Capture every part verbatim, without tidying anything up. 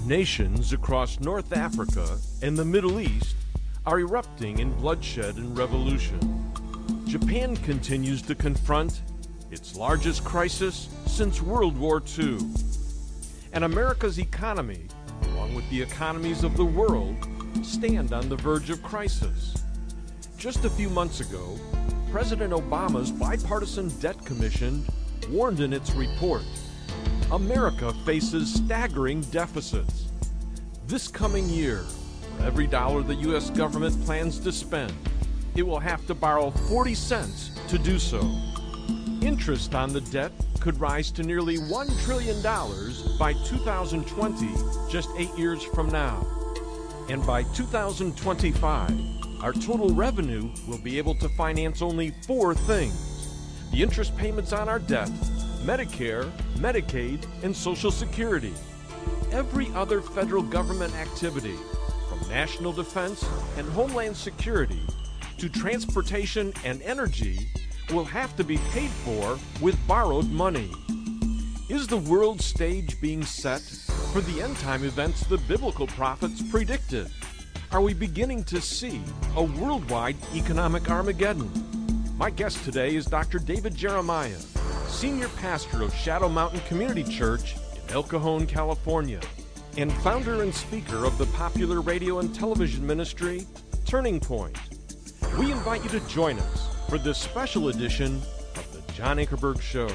Nations across North Africa and the Middle East are erupting in bloodshed and revolution. Japan continues to confront its largest crisis since World War Two. And America's economy, along with the economies of the world, stand on the verge of crisis. Just a few months ago, President Obama's Bipartisan Debt Commission warned in its report, America faces staggering deficits. This coming year, for every dollar the U S government plans to spend, it will have to borrow forty cents to do so. Interest on the debt could rise to nearly one trillion dollars by two thousand twenty, just eight years from now. And by two thousand twenty-five, our total revenue will be able to finance only four things: the interest payments on our debt, Medicare, Medicaid, and Social Security. Every other federal government activity, from national defense and homeland security to transportation and energy, will have to be paid for with borrowed money. Is the world stage being set for the end-time events the biblical prophets predicted? Are we beginning to see a worldwide economic Armageddon? My guest today is Doctor David Jeremiah, Senior Pastor of Shadow Mountain Community Church in El Cajon, California, and founder and speaker of the popular radio and television ministry, Turning Point. We invite you to join us for this special edition of the John Ankerberg Show.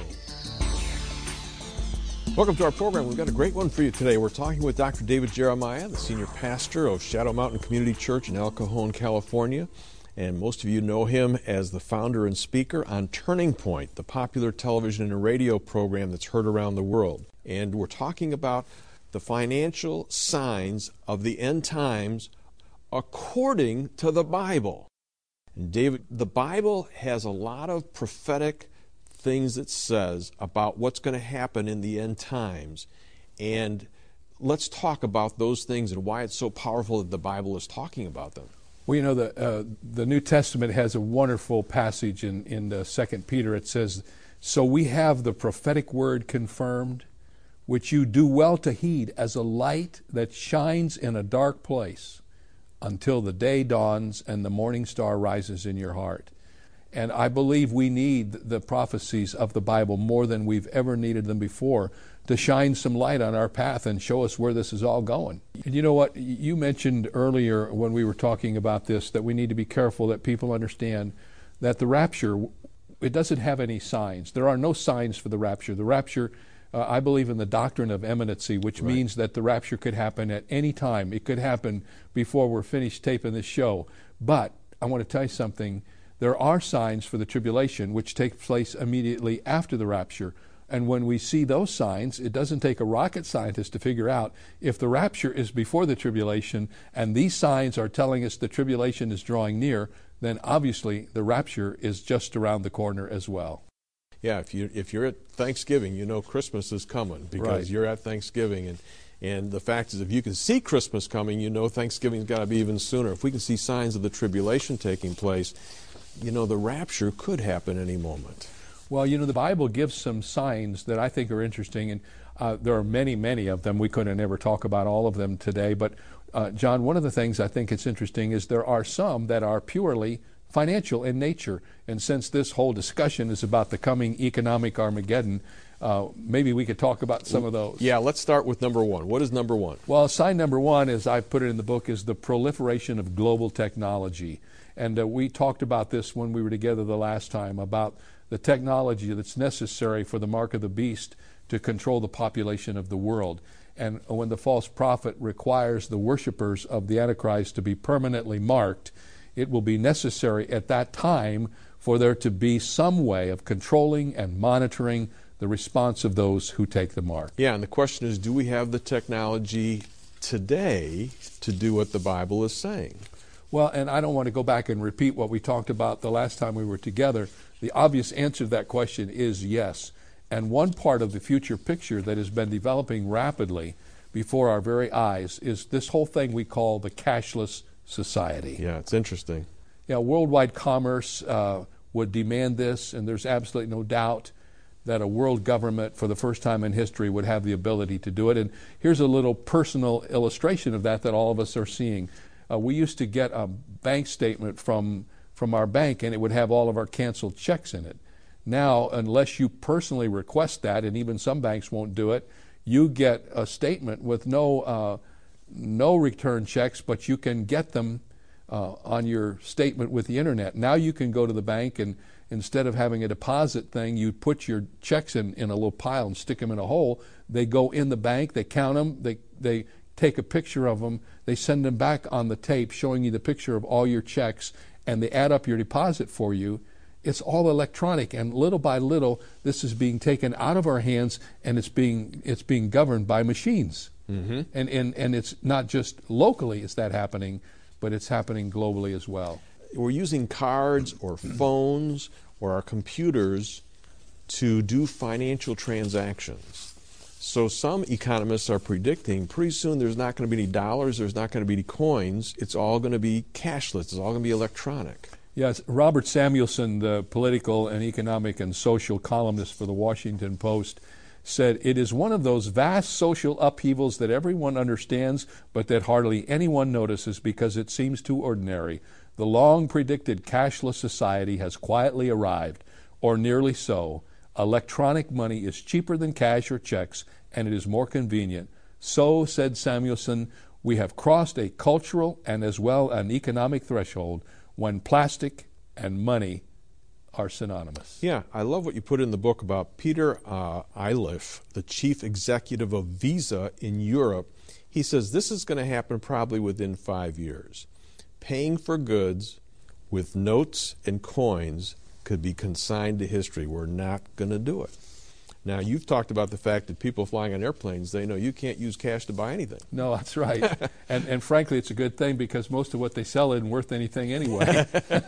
Welcome to our program. We've got a great one for you today. We're talking with Doctor David Jeremiah, the Senior Pastor of Shadow Mountain Community Church in El Cajon, California. And most of you know him as the founder and speaker on Turning Point, the popular television and radio program that's heard around the world. And we're talking about the financial signs of the end times according to the Bible. And David, the Bible has a lot of prophetic things it says about what's going to happen in the end times. And let's talk about those things and why it's so powerful that the Bible is talking about them. Well, you know, the uh, the New Testament has a wonderful passage in, in uh, Second Peter. It says, "So we have the prophetic word confirmed, which you do well to heed as a light that shines in a dark place until the day dawns and the morning star rises in your heart." And I believe we need the prophecies of the Bible more than we've ever needed them before to shine some light on our path and show us where this is all going. And you know what? You mentioned earlier when we were talking about this that we need to be careful that people understand that the rapture, it doesn't have any signs. There are no signs for the rapture. The rapture, uh, I believe in the doctrine of imminency, which right. means that the rapture could happen at any time. It could happen before we're finished taping this show. But I want to tell you something. There are signs for the tribulation which take place immediately after the rapture. And when we see those signs, it doesn't take a rocket scientist to figure out if the rapture is before the tribulation and these signs are telling us the tribulation is drawing near, then obviously the rapture is just around the corner as well. Yeah, if you if you're at Thanksgiving, you know Christmas is coming because right. you're at Thanksgiving. And and the fact is, if you can see Christmas coming, you know Thanksgiving's got to be even sooner. If we can see signs of the tribulation taking place, you know the rapture could happen any moment. Well, you know, the Bible gives some signs that I think are interesting, and uh, there are many, many of them. We couldn't ever talk about all of them today, but uh, John, one of the things I think it's interesting is there are some that are purely financial in nature, and since this whole discussion is about the coming economic Armageddon, uh, maybe we could talk about some of those. Yeah, let's start with number one. What is number one? Well, sign number one, as I put it in the book, is the proliferation of global technology, and uh, we talked about this when we were together the last time, about the technology that's necessary for the mark of the beast to control the population of the world. And when the false prophet requires the worshipers of the Antichrist to be permanently marked, it will be necessary at that time for there to be some way of controlling and monitoring the response of those who take the mark. Yeah, and the question is, do we have the technology today to do what the Bible is saying? Well, and I don't want to go back and repeat what we talked about the last time we were together. The obvious answer to that question is yes. And one part of the future picture that has been developing rapidly before our very eyes is this whole thing we call the cashless society. Yeah, it's interesting. Yeah, worldwide commerce uh, would demand this, and there's absolutely no doubt. that a world government for the first time in history would have the ability to do it. And here's a little personal illustration of that that all of us are seeing. Uh, we used to get a bank statement from, from our bank, and it would have all of our canceled checks in it. Now, unless you personally request that, and even some banks won't do it, you get a statement with no, uh, no return checks, but you can get them uh, on your statement with the internet. Now you can go to the bank, and instead of having a deposit thing, you put your checks in, in a little pile and stick them in a hole. They go in the bank, they count them, they, they take a picture of them, they send them back on the tape showing you the picture of all your checks, and they add up your deposit for you. It's all electronic, and little by little, this is being taken out of our hands, and it's being it's being governed by machines. Mm-hmm. And, and and it's not just locally is that happening, but it's happening globally as well. We're using cards or phones or our computers to do financial transactions. So some economists are predicting pretty soon there's not going to be any dollars, there's not going to be any coins. It's all going to be cashless. It's all going to be electronic. Yes, Robert Samuelson, the political and economic and social columnist for the Washington Post, said, "It is one of those vast social upheavals that everyone understands, but that hardly anyone notices because it seems too ordinary. The long-predicted cashless society has quietly arrived, or nearly so. Electronic money is cheaper than cash or checks, and it is more convenient. So," said Samuelson, "we have crossed a cultural and as well an economic threshold when plastic and money are synonymous." Yeah, I love what you put in the book about Peter uh, Iliff, the chief executive of Visa in Europe. He says this is going to happen probably within five years. Paying for goods with notes and coins could be consigned to history. We're not going to do it. Now, you've talked about the fact that people flying on airplanes, they know you can't use cash to buy anything. No, that's right. and, and frankly, it's a good thing because most of what they sell isn't worth anything anyway.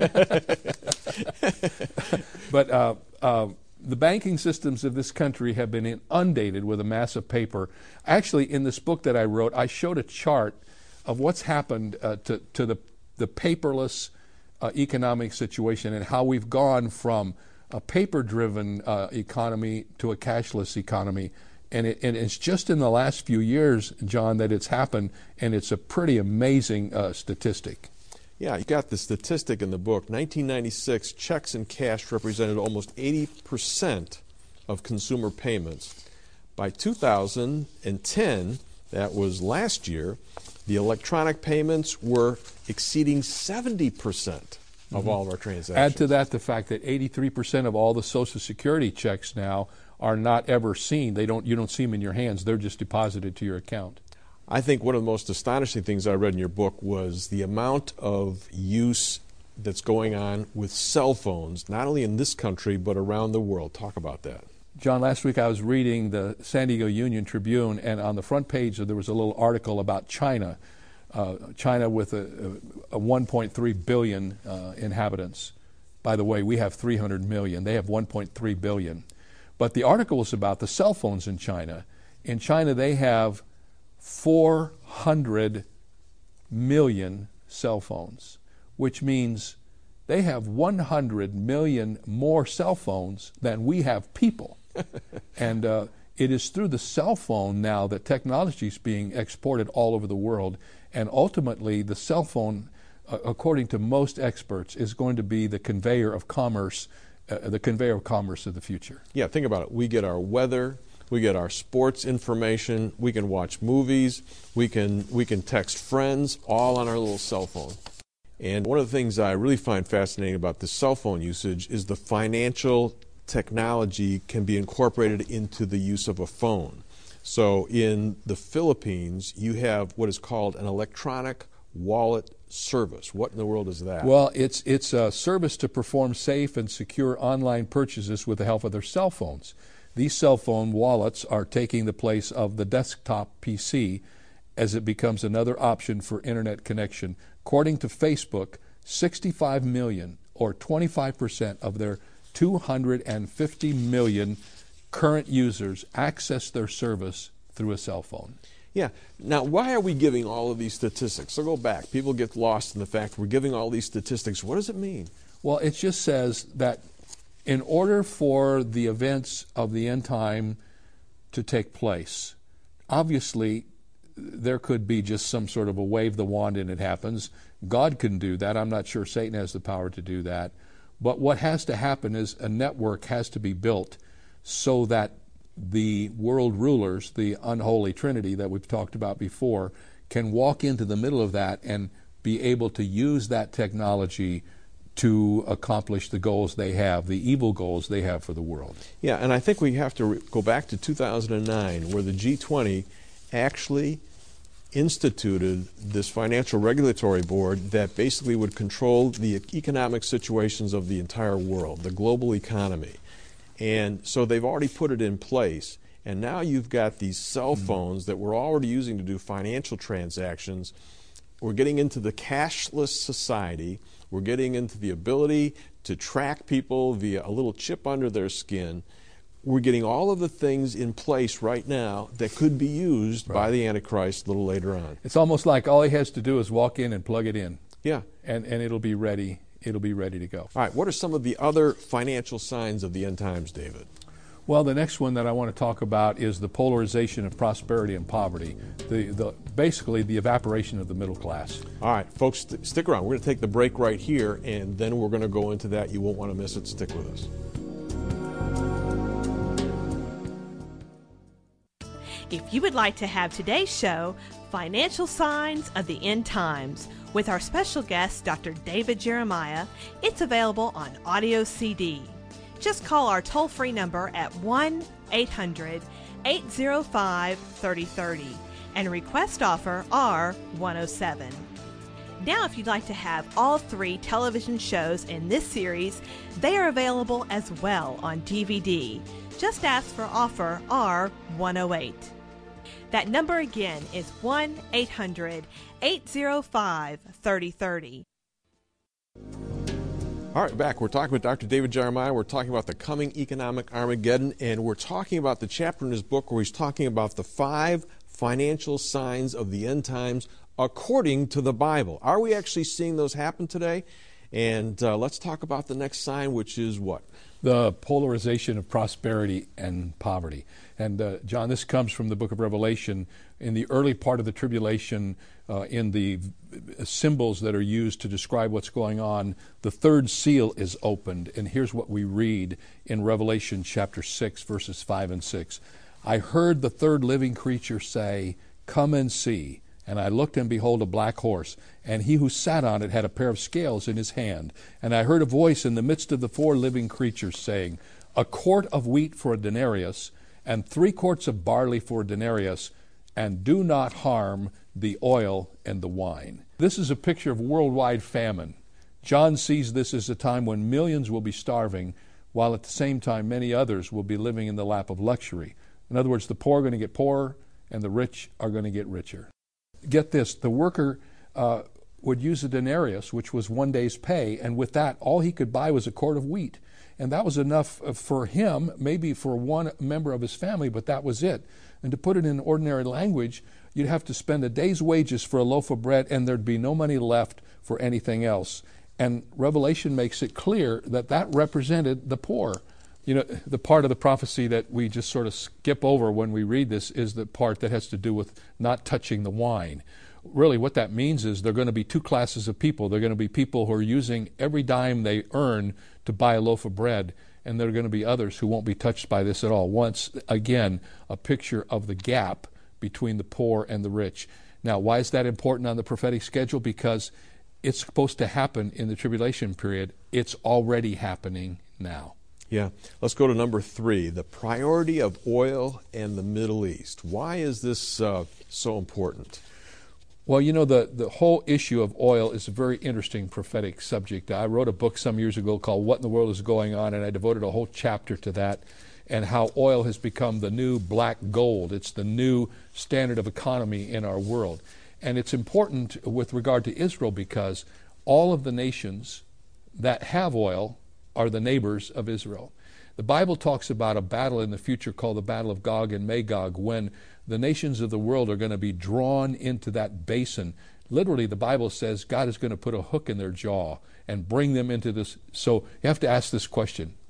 But uh, uh, the banking systems of this country have been inundated with a mass of paper. Actually, in this book that I wrote, I showed a chart of what's happened uh, to, to the, the paperless uh, economic situation and how we've gone from a paper-driven uh, economy to a cashless economy. And, it, and it's just in the last few years, John, that it's happened, and it's a pretty amazing uh, statistic. Yeah, you got the statistic in the book. nineteen ninety-six, checks and cash represented almost eighty percent of consumer payments. By two thousand ten, that was last year, the electronic payments were exceeding seventy percent of mm-hmm. all of our transactions. Add to that the fact that eighty-three percent of all the Social Security checks now are not ever seen. They don't. You don't see them in your hands. They're just deposited to your account. I think one of the most astonishing things I read in your book was the amount of use that's going on with cell phones, not only in this country, but around the world. Talk about that. John, last week I was reading the San Diego Union Tribune, and on the front page there was a little article about China. Uh, China with a, a one point three billion uh, inhabitants. By the way, we have three hundred million. They have one point three billion. But the article was about the cell phones in China. In China, they have four hundred million cell phones, which means they have one hundred million more cell phones than we have people. And uh, it is through the cell phone now that technology is being exported all over the world. And ultimately, the cell phone, uh, according to most experts, is going to be the conveyor of commerce, uh, the conveyor of commerce of the future. Yeah, think about it. We get our weather, we get our sports information, we can watch movies, we can we can text friends, all on our little cell phone. And one of the things I really find fascinating about this cell phone usage is the financial technology can be incorporated into the use of a phone. So in the Philippines, you have what is called an electronic wallet service. What in the world is that? Well, it's it's a service to perform safe and secure online purchases with the help of their cell phones. These cell phone wallets are taking the place of the desktop P C as it becomes another option for internet connection. According to Facebook, sixty-five million, or twenty-five percent of their two hundred fifty million current users access their service through a cell phone. Yeah. Now, why are we giving all of these statistics? So go back. People get lost in the fact we're giving all these statistics. What does it mean? Well, it just says that In order for the events of the end time to take place, obviously there could be just some sort of a wave the wand and it happens. God can do that. I'm not sure Satan has the power to do that. But what has to happen is a network has to be built so that the world rulers, the unholy trinity that we've talked about before, can walk into the middle of that and be able to use that technology to accomplish the goals they have, the evil goals they have for the world. Yeah, and I think we have to re- go back to two thousand nine, where the G twenty actually instituted this financial regulatory board that basically would control the economic situations of the entire world, the global economy. And so they've already put it in place. And now you've got these cell phones that we're already using to do financial transactions. We're getting into the cashless society. We're getting into the ability to track people via a little chip under their skin. We're getting all of the things in place right now that could be used right. by the Antichrist a little later on. It's almost like all he has to do is walk in and plug it in. Yeah. And and it'll be ready. It'll be ready to go. All right. What are some of the other financial signs of the end times, David? Well, the next one that I want to talk about is the polarization of prosperity and poverty, the, the basically the evaporation of the middle class. All right, folks, st- stick around. We're going to take the break right here, and then we're going to go into that. You won't want to miss it. Stick with us. If you would like to have today's show, Financial Signs of the End Times, with our special guest, Doctor David Jeremiah, it's available on audio C D. Just call our toll-free number at one eight hundred eight oh five three oh three oh and request offer R one oh seven. Now, if you'd like to have all three television shows in this series, they are available as well on D V D. Just ask for offer R one oh eight. That number again is one eight hundred eight oh five three oh three oh. All right, back. We're talking with Doctor David Jeremiah. We're talking about the coming economic Armageddon, and we're talking about the chapter in his book where he's talking about the five financial signs of the end times according to the Bible. Are we actually seeing those happen today? And uh, let's talk about the next sign, which is what? The polarization of prosperity and poverty. And uh, John, this comes from the book of Revelation. In the early part of the tribulation, uh, in the v- symbols that are used to describe what's going on, the third seal is opened. And here's what we read in Revelation chapter six, verses five and six. I heard the third living creature say, "Come and see." And I looked, and behold, a black horse, and he who sat on it had a pair of scales in his hand. And I heard a voice in the midst of the four living creatures saying, a quart of wheat for a denarius, and three quarts of barley for a denarius, and do not harm the oil and the wine. This is a picture of worldwide famine. John sees this as a time when millions will be starving, while at the same time many others will be living in the lap of luxury. In other words, the poor are going to get poorer, and the rich are going to get richer. Get this, the worker uh, would use a denarius, which was one day's pay, and with that, all he could buy was a quart of wheat. And that was enough for him, maybe for one member of his family, but that was it. And to put it in ordinary language, you'd have to spend a day's wages for a loaf of bread, and there'd be no money left for anything else. And Revelation makes it clear that that represented the poor. You know, the part of the prophecy that we just sort of skip over when we read this is the part that has to do with not touching the wine. Really, what that means is there are going to be two classes of people. There are going to be people who are using every dime they earn to buy a loaf of bread, and there are going to be others who won't be touched by this at all. Once again, a picture of the gap between the poor and the rich. Now, why is that important on the prophetic schedule? Because it's supposed to happen in the tribulation period. It's already happening now. Yeah. Let's go to number three, the priority of oil and the Middle East. Why is this uh, so important? Well, you know, the, the whole issue of oil is a very interesting prophetic subject. I wrote a book some years ago called What in the World is Going On, and I devoted a whole chapter to that and how oil has become the new black gold. It's the new standard of economy in our world. And it's important with regard to Israel because all of the nations that have oil are the neighbors of Israel. The Bible talks about a battle in the future called the Battle of Gog and Magog, when the nations of the world are going to be drawn into that basin. Literally, the Bible says God is going to put a hook in their jaw and bring them into this. So you have to ask this question,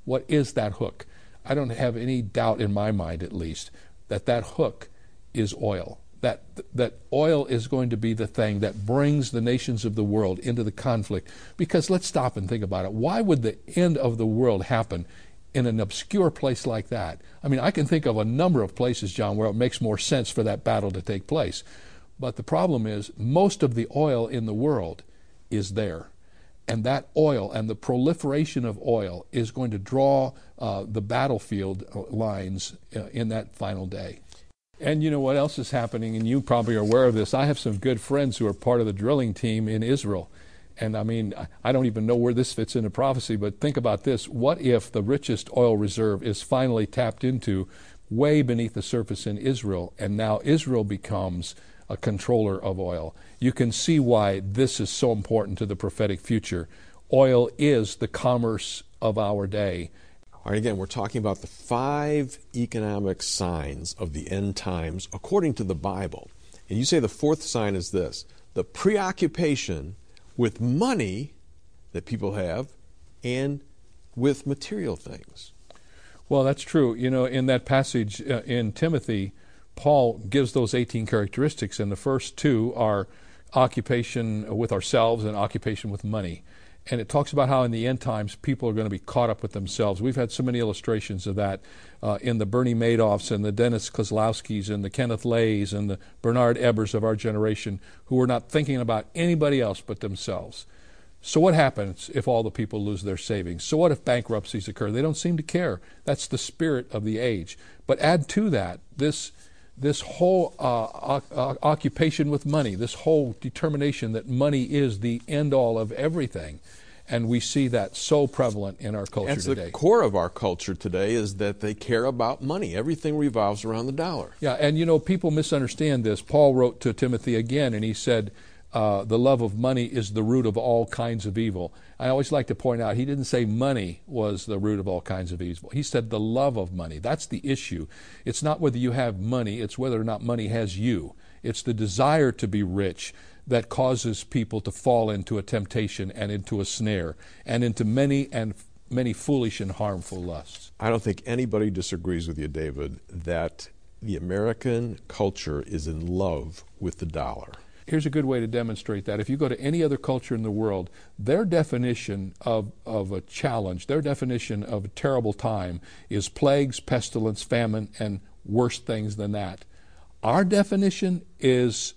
What is that hook? I don't have any doubt in my mind, at least, that that hook is oil. That that oil is going to be the thing that brings the nations of the world into the conflict. Because let's stop and think about it. Why would the end of the world happen in an obscure place like that? I mean, I can think of a number of places, John, where it makes more sense for that battle to take place. But the problem is, most of the oil in the world is there. And that oil and the proliferation of oil is going to draw uh, the battlefield lines uh, in that final day. And you know what else is happening, and you probably are aware of this. I have some good friends who are part of the drilling team in Israel. And I mean, I don't even know where this fits into prophecy, but think about this. What if the richest oil reserve is finally tapped into way beneath the surface in Israel, and now Israel becomes a controller of oil? You can see why this is so important to the prophetic future. Oil is the commerce of our day. All right, again, we're talking about the five economic signs of the end times according to the Bible. And you say the fourth sign is this: the preoccupation with money that people have and with material things. Well, that's true. You know, in that passage uh, in Timothy, Paul gives those eighteen characteristics, and the first two are occupation with ourselves and occupation with money. And it talks about how in the end times people are going to be caught up with themselves. We've had so many illustrations of that uh, in the Bernie Madoffs and the Dennis Kozlowskis and the Kenneth Lays and the Bernard Ebbers of our generation, who are not thinking about anybody else but themselves. So what happens if all the people lose their savings? So what if bankruptcies occur? They don't seem to care. That's the spirit of the age. But add to that this this whole uh, uh, occupation with money, this whole determination that money is the end-all of everything. And we see that so prevalent in our culture That's today. The core of our culture today is that they care about money. Everything revolves around the dollar. Yeah, and you know, people misunderstand this. Paul wrote to Timothy again, and he said, Uh, the love of money is the root of all kinds of evil. I always like to point out, he didn't say money was the root of all kinds of evil. He said the love of money. That's the issue. It's not whether you have money, it's whether or not money has you. It's the desire to be rich that causes people to fall into a temptation and into a snare and into many and many foolish and harmful lusts. I don't think anybody disagrees with you, David, that the American culture is in love with the dollar. Here's a good way to demonstrate that. If you go to any other culture in the world, their definition of, of a challenge, their definition of a terrible time is plagues, pestilence, famine, and worse things than that. Our definition is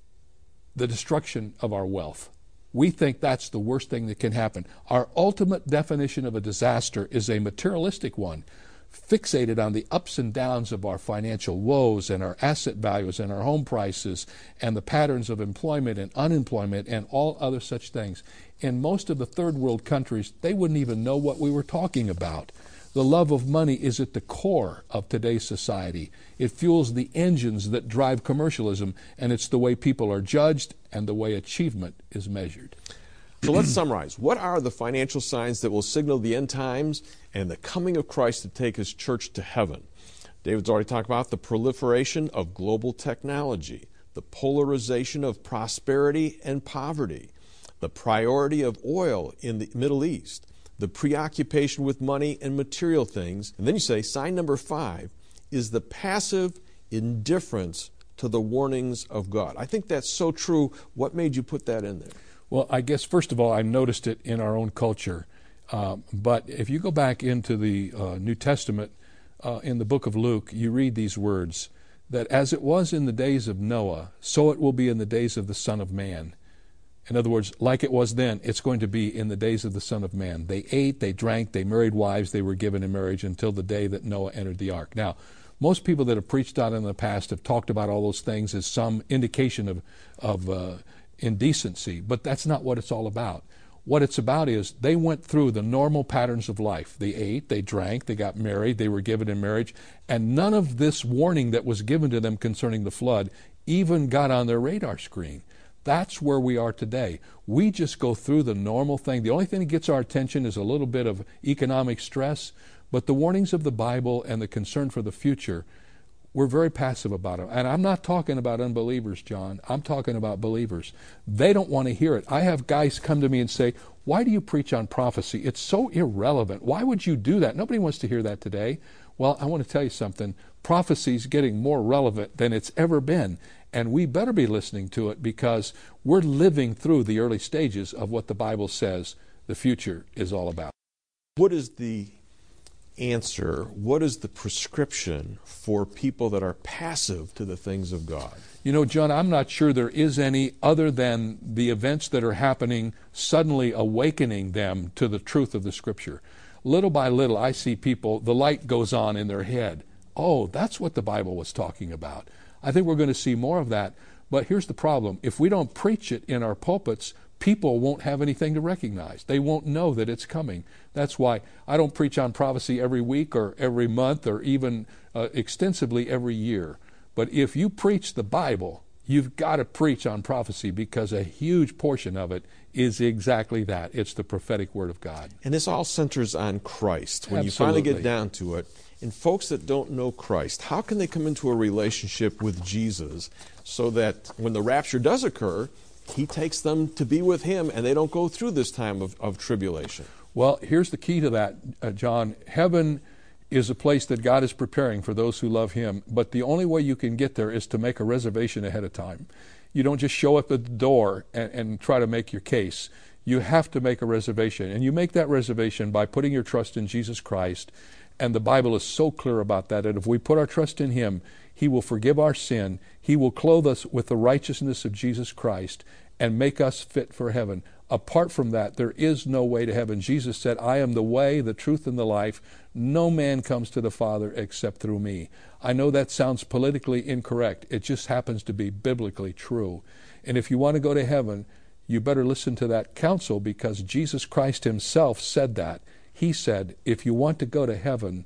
the destruction of our wealth. We think that's the worst thing that can happen. Our ultimate definition of a disaster is a materialistic one, fixated on the ups and downs of our financial woes and our asset values and our home prices and the patterns of employment and unemployment and all other such things. In most of the third world countries, they wouldn't even know what we were talking about. The love of money is at the core of today's society. It fuels the engines that drive commercialism, and it's the way people are judged and the way achievement is measured. So let's summarize. What are the financial signs that will signal the end times and the coming of Christ to take his church to heaven? David's already talked about the proliferation of global technology, the polarization of prosperity and poverty, the priority of oil in the Middle East, the preoccupation with money and material things. And then you say, sign number five is the passive indifference to the warnings of God. I think that's so true. What made you put that in there? Well, I guess, first of all, I noticed it in our own culture. Uh, but if you go back into the uh, New Testament, uh, in the book of Luke, you read these words, that as it was in the days of Noah, so it will be in the days of the Son of Man. In other words, like it was then, it's going to be in the days of the Son of Man. They ate, they drank, they married wives, they were given in marriage until the day that Noah entered the ark. Now, most people that have preached on it in the past have talked about all those things as some indication of, of uh, indecency, but that's not what it's all about. What it's about is they went through the normal patterns of life. They ate, they drank, they got married, they were given in marriage, and none of this warning that was given to them concerning the flood even got on their radar screen. That's where we are today. We just go through the normal thing. The only thing that gets our attention is a little bit of economic stress, but the warnings of the Bible and the concern for the future, we're very passive about it. And I'm not talking about unbelievers, John. I'm talking about believers. They don't want to hear it. I have guys come to me and say, why do you preach on prophecy? It's so irrelevant. Why would you do that? Nobody wants to hear that today. Well, I want to tell you something. Prophecy is getting more relevant than it's ever been. And we better be listening to it because we're living through the early stages of what the Bible says the future is all about. What is the answer? What is the prescription for people that are passive to the things of God? You know, John, I'm not sure there is any other than the events that are happening suddenly awakening them to the truth of the Scripture. Little by little, I see people, the light goes on in their head. Oh, that's what the Bible was talking about. I think we're going to see more of that. But here's the problem. If we don't preach it in our pulpits, people won't have anything to recognize. They won't know that it's coming. That's why I don't preach on prophecy every week or every month or even uh, extensively every year. But if you preach the Bible, you've got to preach on prophecy because a huge portion of it is exactly that. It's the prophetic Word of God. And this all centers on Christ. When Absolutely. You finally get down to it, and folks that don't know Christ, how can they come into a relationship with Jesus so that when the rapture does occur, He takes them to be with Him and they don't go through this time of, of tribulation? Well, here's the key to that, uh, John. Heaven is a place that God is preparing for those who love Him, but the only way you can get there is to make a reservation ahead of time. You don't just show up at the door and, and try to make your case. You have to make a reservation, and you make that reservation by putting your trust in Jesus Christ, and the Bible is so clear about that, that if we put our trust in Him, He will forgive our sin, He will clothe us with the righteousness of Jesus Christ, and make us fit for heaven. Apart from that, there is no way to heaven. Jesus said, I am the way, the truth, and the life. No man comes to the Father except through me. I know that sounds politically incorrect. It just happens to be biblically true. And if you want to go to heaven, you better listen to that counsel because Jesus Christ Himself said that. He said, if you want to go to heaven,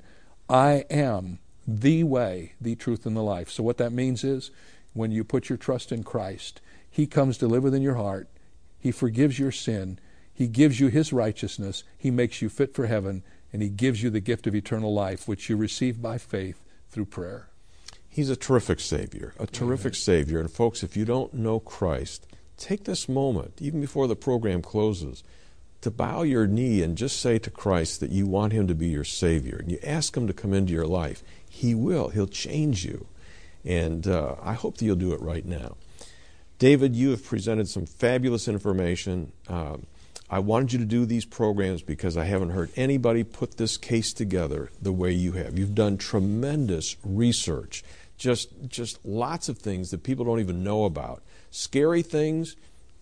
I am the way, the truth, and the life. So what that means is when you put your trust in Christ, He comes to live within your heart. He forgives your sin. He gives you His righteousness. He makes you fit for heaven. And He gives you the gift of eternal life, which you receive by faith through prayer. He's a terrific Savior, a terrific Amen. Savior. And folks, if you don't know Christ, take this moment, even before the program closes, to bow your knee and just say to Christ that you want Him to be your Savior. And you ask Him to come into your life. He will. He'll change you. And uh, I hope that you'll do it right now. David, you have presented some fabulous information. Um, I wanted you to do these programs because I haven't heard anybody put this case together the way you have. You've done tremendous research, just, just lots of things that people don't even know about. Scary things,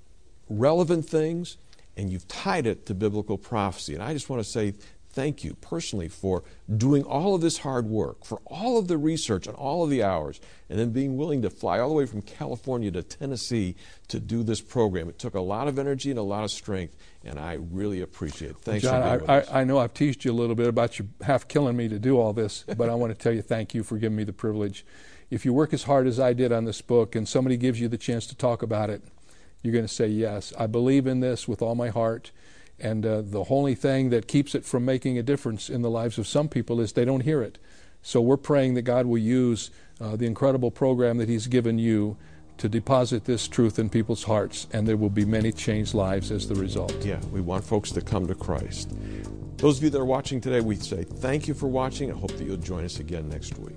relevant things, and you've tied it to biblical prophecy. And I just want to say thank you personally for doing all of this hard work, for all of the research and all of the hours, and then being willing to fly all the way from California to Tennessee to do this program. It took a lot of energy and a lot of strength, and I really appreciate it. Thanks John, for being I, with us. I, I know I've teased you a little bit about you half killing me to do all this, but I want to tell you thank you for giving me the privilege. If you work as hard as I did on this book and somebody gives you the chance to talk about it, you're going to say, yes, I believe in this with all my heart. And uh, the only thing that keeps it from making a difference in the lives of some people is they don't hear it. So we're praying that God will use uh, the incredible program that He's given you to deposit this truth in people's hearts, and there will be many changed lives as the result. Yeah, we want folks to come to Christ. Those of you that are watching today, we say thank you for watching. I hope that you'll join us again next week.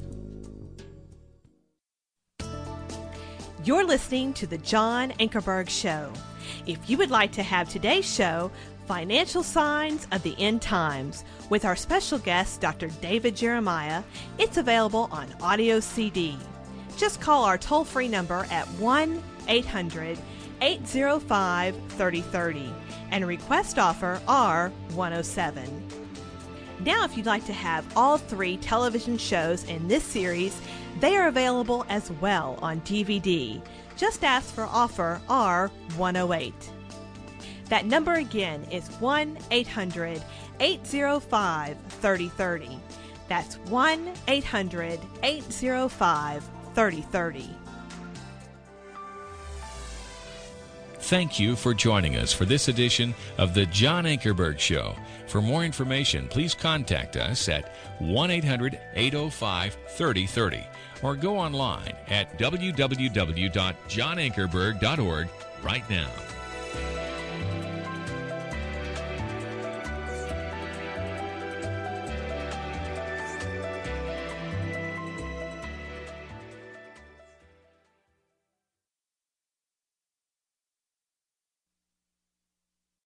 You're listening to The John Ankerberg Show. If you would like to have today's show, Financial Signs of the End Times, with our special guest, Doctor David Jeremiah, it's available on audio C D. Just call our toll-free number at one eight hundred eight oh five three oh three oh and request offer R one oh seven. Now, if you'd like to have all three television shows in this series, they are available as well on D V D. Just ask for offer R one oh eight. That number again is one eight hundred eight oh five three oh three oh. That's one eight hundred eight oh five three oh three oh. thank you for joining us for this edition of the John Ankerberg Show. For more information, please contact us at one eight hundred, eight oh five, three oh three oh or go online at w w w dot john ankerberg dot org right now.